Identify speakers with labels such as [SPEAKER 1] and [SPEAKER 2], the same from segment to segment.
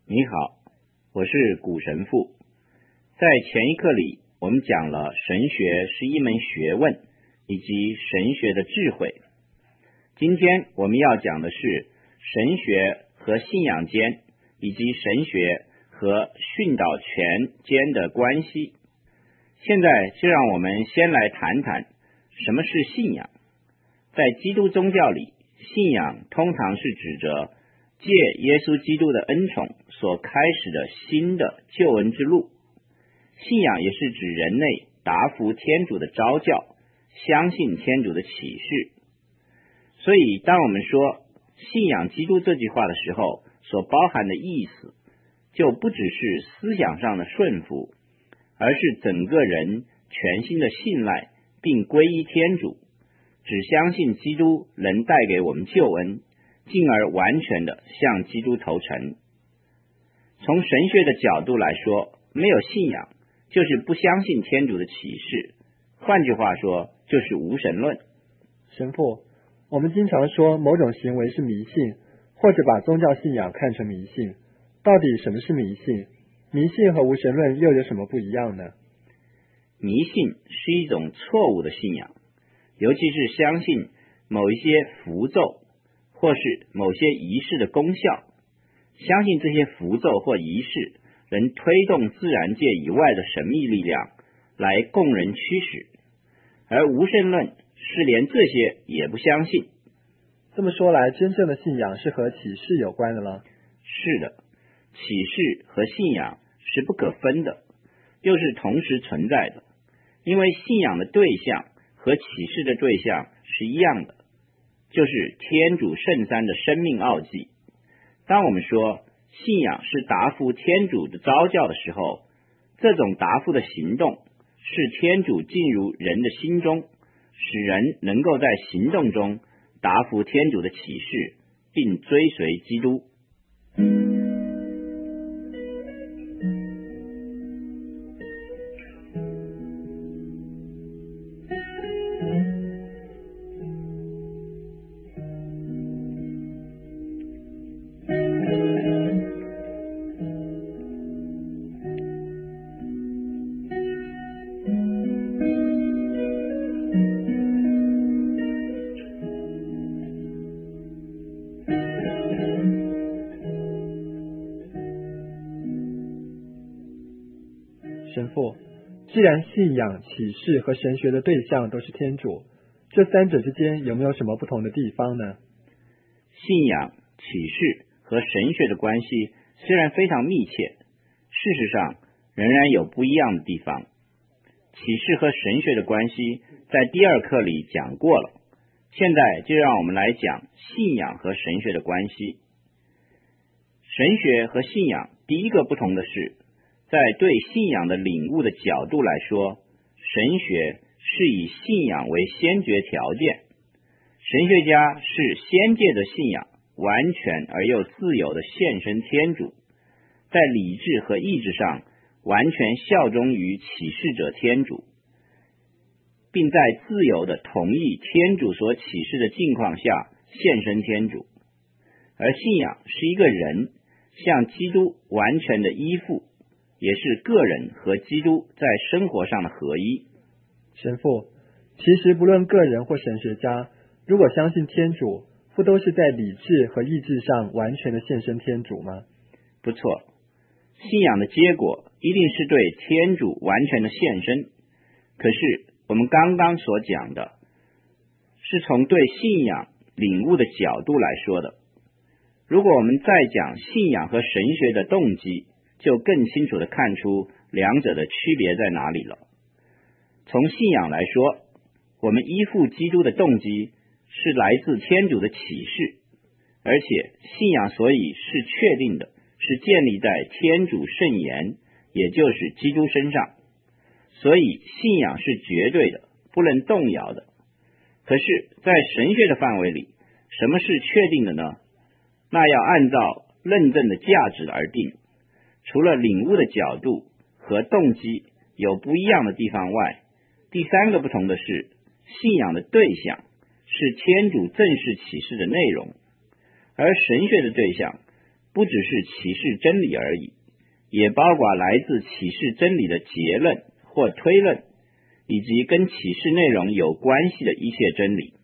[SPEAKER 1] 你好，我是古神父。在前一课里，我们讲了神学是一门学问，以及神学的智慧。今天我们要讲的是神学和信仰间，以及神学和训导权间的关系。现在就让我们先来谈谈什么是信仰。在基督宗教里，信仰通常是指着借耶稣基督的恩宠所开始的新的救恩之路。信仰也是指人类答复天主的召教，相信天主的启示。所以当我们说信仰基督这句话的时候，所包含的意思就不只是思想上的顺服，而是整个人全心的信赖并皈依天主，只相信基督能带给我们救恩，进而完全的向基督投诚。从神学的角度来说，没有信仰就是不相信天主的启示，换句话说就是无神论。
[SPEAKER 2] 神父，我们经常说某种行为是迷信，或者把宗教信仰看成迷信。到底什么是迷信？迷信和无神论又有什么不一样呢？
[SPEAKER 1] 迷信是一种错误的信仰，尤其是相信某一些符咒或是某些仪式的功效，相信这些符咒或仪式能推动自然界以外的神秘力量来供人驱使，而无神论是连这些也不相信。
[SPEAKER 2] 这么说来，真正的信仰是和启示有关的了。
[SPEAKER 1] 是的，启示和信仰是不可分的，又是同时存在的，因为信仰的对象和启示的对象是一样的，就是天主圣三的生命奥迹。当我们说信仰是答复天主的召教的时候，这种答复的行动是天主进入人的心中，使人能够在行动中答复天主的启示，并追随基督。
[SPEAKER 2] 神父，既然信仰、启示和神学的对象都是天主，这三者之间有没有什么不同的地方呢？
[SPEAKER 1] 信仰、启示和神学的关系虽然非常密切，事实上仍然有不一样的地方。启示和神学的关系在第二课里讲过了，现在就让我们来讲信仰和神学的关系。神学和信仰第一个不同的是，在对信仰的领悟的角度来说，神学是以信仰为先决条件，神学家是先借着信仰完全而又自由的献身天主，在理智和意志上完全效忠于启示者天主，并在自由的同意天主所启示的境况下献身天主。而信仰是一个人向基督完全的依附，也是个人和基督在生活上的合一。
[SPEAKER 2] 神父，其实不论个人或神学家，如果相信天主，不都是在理智和意志上完全的献身天主吗？
[SPEAKER 1] 不错，信仰的结果一定是对天主完全的献身。可是我们刚刚所讲的是从对信仰领悟的角度来说的。如果我们再讲信仰和神学的动机，就更清楚地看出两者的区别在哪里了。从信仰来说，我们依附基督的动机是来自天主的启示，而且信仰所以是确定的，是建立在天主圣言，也就是基督身上，所以信仰是绝对的，不能动摇的。可是在神学的范围里，什么是确定的呢？那要按照认证的价值而定。除了领悟的角度和动机有不一样的地方外，第三个不同的是，信仰的对象是天主正式启示的内容，而神学的对象不只是启示真理而已，也包括来自启示真理的结论或推论，以及跟启示内容有关系的一切真理。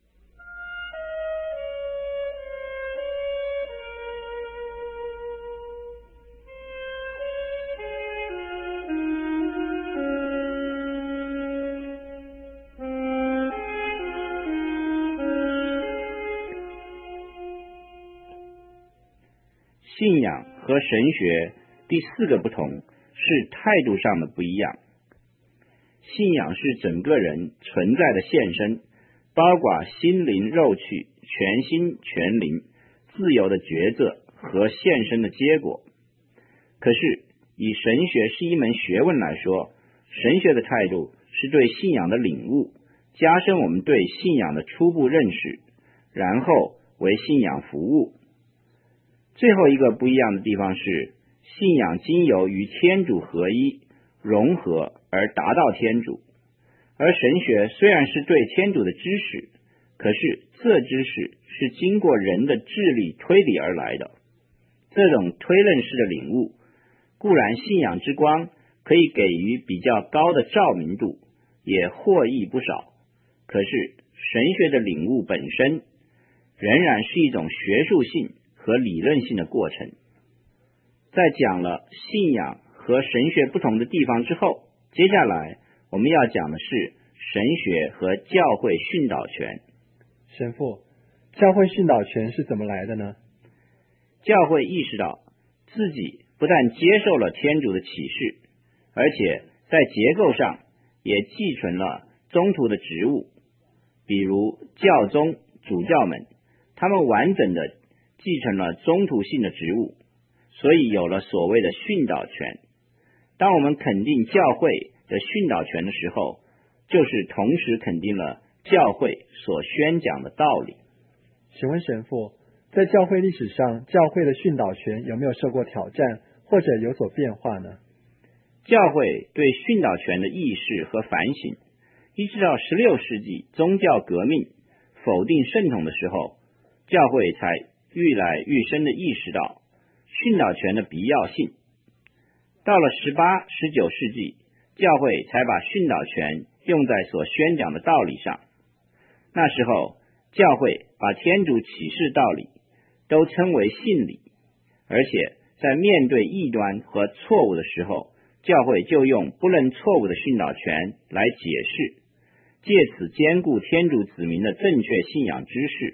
[SPEAKER 1] 信仰和神学第四个不同是态度上的不一样。信仰是整个人存在的现身，包括心灵肉躯、全心全灵、自由的抉择和现身的结果。可是以神学是一门学问来说，神学的态度是对信仰的领悟，加深我们对信仰的初步认识，然后为信仰服务。最后一个不一样的地方是，信仰经由与天主合一、融合而达到天主，而神学虽然是对天主的知识，可是这知识是经过人的智力推理而来的。这种推论式的领悟，固然信仰之光可以给予比较高的照明度，也获益不少，可是神学的领悟本身仍然是一种学术性和理论性的过程。在讲了信仰和神学不同的地方之后，接下来我们要讲的是神学和教会训导权。
[SPEAKER 2] 神父，教会训导权是怎么来的呢？
[SPEAKER 1] 教会意识到自己不但接受了天主的启示，而且在结构上也继承了宗徒的职务，比如教宗、主教们，他们完整的继承了宗徒性的职务，所以有了所谓的训导权。当我们肯定教会的训导权的时候，就是同时肯定了教会所宣讲的道理。
[SPEAKER 2] 请问神父，在教会历史上，教会的训导权有没有受过挑战，或者有所变化呢？
[SPEAKER 1] 教会对训导权的意识和反省，一直到16世纪宗教革命否定圣统的时候，教会才愈来愈深地意识到训导权的必要性。到了18、19世纪，教会才把训导权用在所宣讲的道理上。那时候，教会把天主启示道理都称为信理，而且在面对异端和错误的时候，教会就用不能错误的训导权来解释，借此兼顾天主子民的正确信仰知识。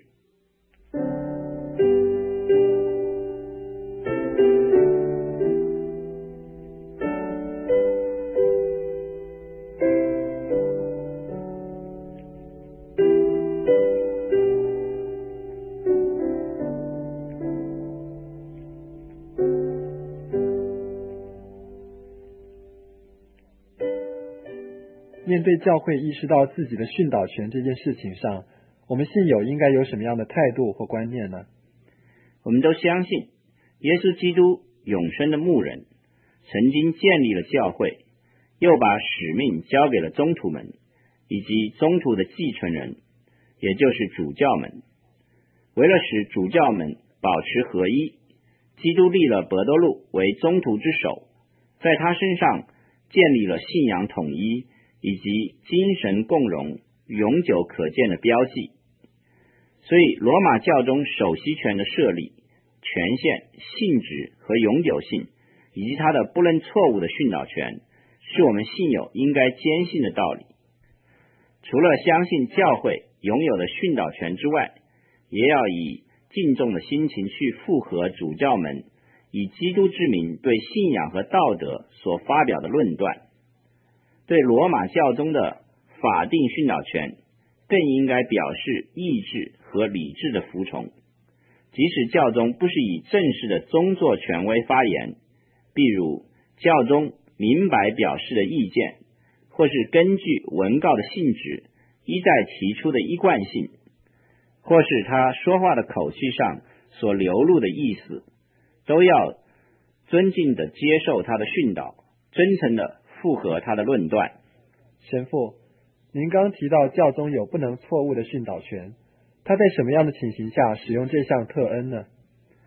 [SPEAKER 2] 面对教会意识到自己的训导权这件事情上，我们信友应该有什么样的态度或观念呢？
[SPEAKER 1] 我们都相信耶稣基督永生的牧人曾经建立了教会，又把使命交给了宗徒们以及宗徒的继承人，也就是主教们。为了使主教们保持合一，基督立了伯多禄为宗徒之首，在他身上建立了信仰统一以及精神共融永久可见的标记。所以罗马教宗首席权的设立、权限、性质和永久性，以及他的不能错误的训导权，是我们信友应该坚信的道理。除了相信教会拥有的训导权之外，也要以敬重的心情去附和主教们以基督之名对信仰和道德所发表的论断。对罗马教宗的法定训导权更应该表示意志和理智的服从，即使教宗不是以正式的宗座权威发言，譬如教宗明白表示的意见，或是根据文告的性质一再提出的一贯性，或是他说话的口气上所流露的意思，都要尊敬地接受他的训导，真诚地附和他的论断。
[SPEAKER 2] 神父，您刚提到教宗有不能错误的训导权，他在什么样的情形下使用这项特恩呢？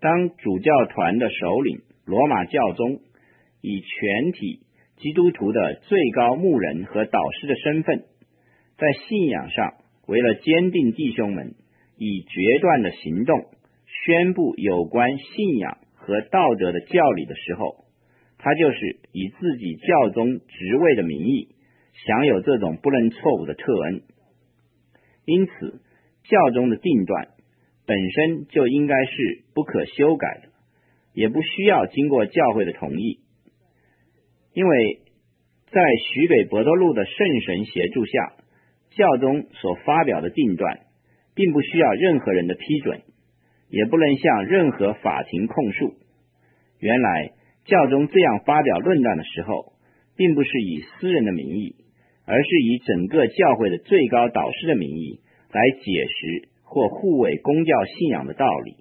[SPEAKER 1] 当主教团的首领罗马教宗以全体基督徒的最高牧人和导师的身份，在信仰上为了坚定弟兄们以决断的行动宣布有关信仰和道德的教理的时候，他就是以自己教宗职位的名义享有这种不能错误的特恩。因此教宗的定断本身就应该是不可修改的，也不需要经过教会的同意，因为在许给伯多禄的圣神协助下，教宗所发表的定断并不需要任何人的批准，也不能向任何法庭控诉。原来教宗这样发表论断的时候，并不是以私人的名义，而是以整个教会的最高导师的名义来解释或护卫公教信仰的道理。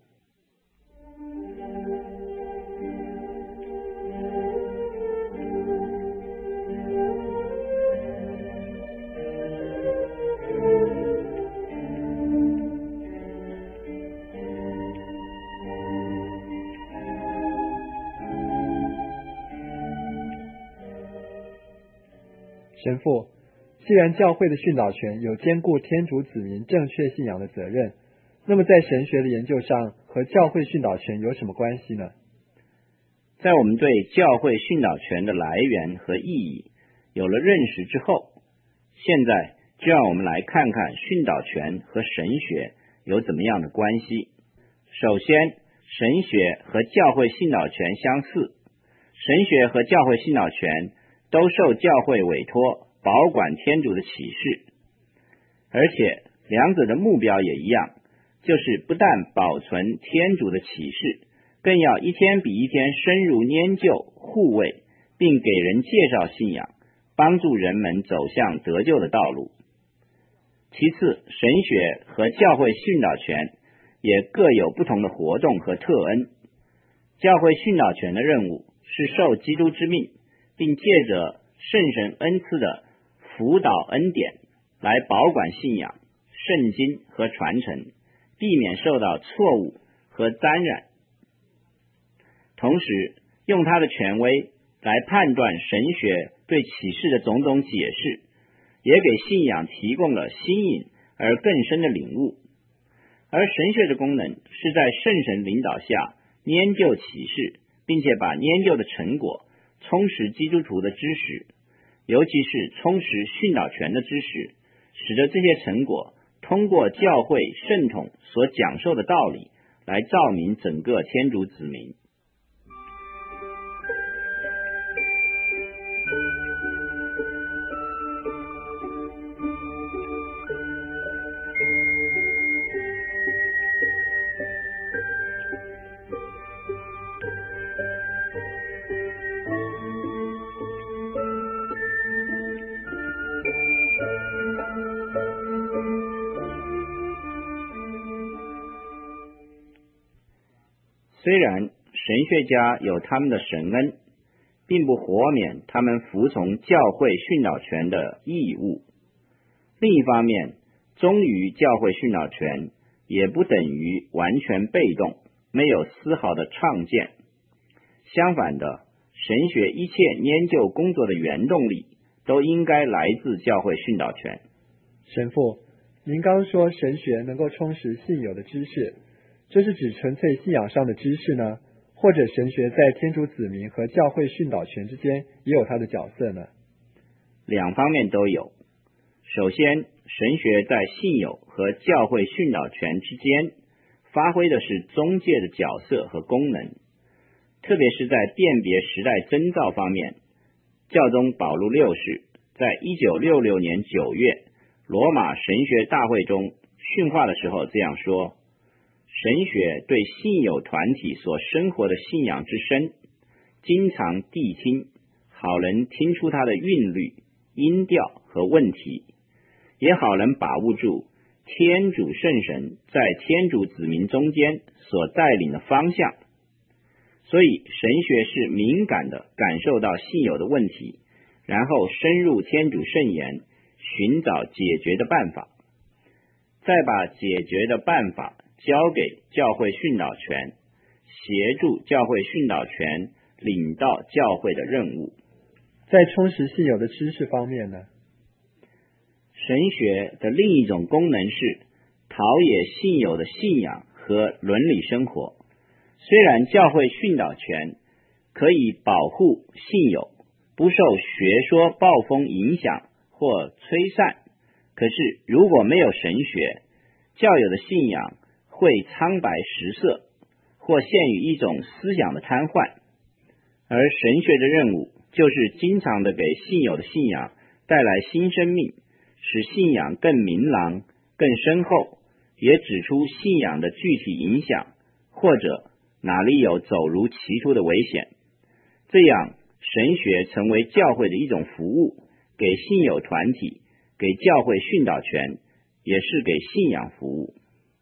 [SPEAKER 2] 神父，既然教会的训导权有兼顾天主子民正确信仰的责任，那么在神学的研究上和教会训导权有什么关系呢？
[SPEAKER 1] 在我们对教会训导权的来源和意义有了认识之后，现在就让我们来看看训导权和神学有怎么样的关系。首先，神学和教会训导权相似，神学和教会训导权都受教会委托保管天主的启示，而且两者的目标也一样，就是不但保存天主的启示，更要一天比一天深入研究护卫，并给人介绍信仰，帮助人们走向得救的道路。其次，神学和教会训导权也各有不同的活动和特恩。教会训导权的任务是受基督之命，并借着圣神恩赐的辅导恩典来保管信仰、圣经和传承，避免受到错误和沾染，同时用他的权威来判断神学对启示的种种解释，也给信仰提供了新颖而更深的领悟。而神学的功能是在圣神领导下研究启示，并且把研究的成果充实基督徒的知识，尤其是充实训导权的知识，使得这些成果通过教会圣统所讲授的道理来照明整个天主子民。虽然神学家有他们的神恩，并不豁免他们服从教会训导权的义务，另一方面，忠于教会训导权也不等于完全被动，没有丝毫的创建。相反的，神学一切研究工作的原动力都应该来自教会训导权。
[SPEAKER 2] 神父，您刚说神学能够充实信友的知识，这是指纯粹信仰上的知识呢，或者神学在天主子民和教会训导权之间也有它的角色呢？
[SPEAKER 1] 两方面都有。首先，神学在信友和教会训导权之间发挥的是中介的角色和功能，特别是在辨别时代征兆方面。教宗保禄六世在1966年9月罗马神学大会中训话的时候这样说：神学对信友团体所生活的信仰之深，经常谛听，好能听出它的韵律、音调和问题，也好能把握住天主圣神在天主子民中间所带领的方向。所以神学是敏感地感受到信友的问题，然后深入天主圣言，寻找解决的办法，再把解决的办法交给教会训导权， 协助教会训导权领到教会的任务。
[SPEAKER 2] 在充实信友的知识方面呢？
[SPEAKER 1] 神学的另一种功能是陶冶信友的信仰和伦理生活。虽然教会训导权可以保护信友不受学说暴风影响或吹散，可是如果没有神学，教友的信仰会苍白失色，或陷于一种思想的瘫痪。而神学的任务就是经常的给信友的信仰带来新生命，使信仰更明朗、更深厚，也指出信仰的具体影响，或者哪里有走入歧途的危险。这样神学成为教会的一种服务，给信友团体，给教会训导权，也是给信仰服务。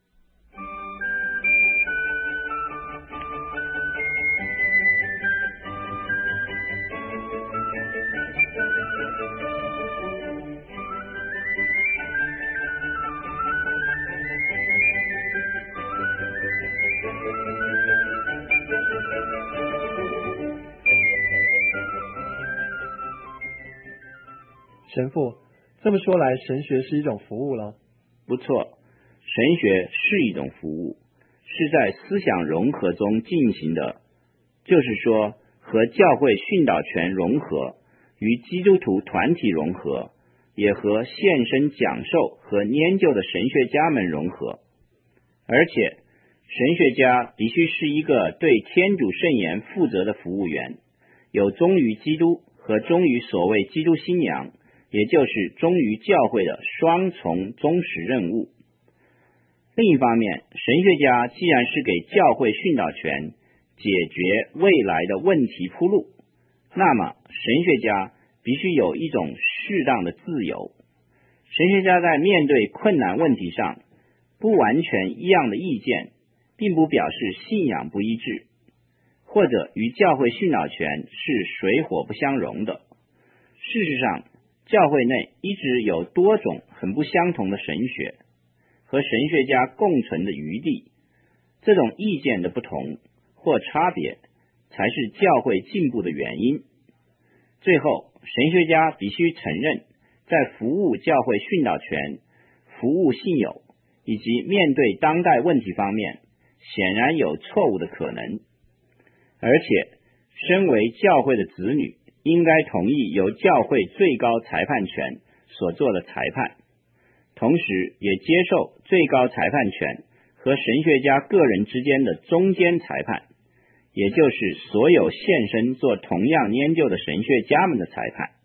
[SPEAKER 2] 神父，这么说来，神学是一种服务了。
[SPEAKER 1] 不错，神学是一种服务，是在思想融合中进行的，就是说和教会训导权融合，与基督徒团体融合，也和现身讲授和研究的神学家们融合。而且神学家必须是一个对天主圣言负责的服务员，有忠于基督和忠于所谓基督新娘，也就是忠于教会的双重忠实任务。另一方面，神学家既然是给教会训导权解决未来的问题铺路，那么神学家必须有一种适当的自由。神学家在面对困难问题上不完全一样的意见，并不表示信仰不一致，或者与教会训导权是水火不相容的。事实上，教会内一直有多种很不相同的神学，和神学家共存的余地。这种意见的不同或差别，才是教会进步的原因。最后，神学家必须承认，在服务教会训导权、服务信友以及面对当代问题方面，显然有错误的可能。而且，身为教会的子女，应该同意由教会最高裁判权所做的裁判，同时也接受最高裁判权和神学家个人之间的中间裁判，也就是所有现身做同样研究的神学家们的裁判。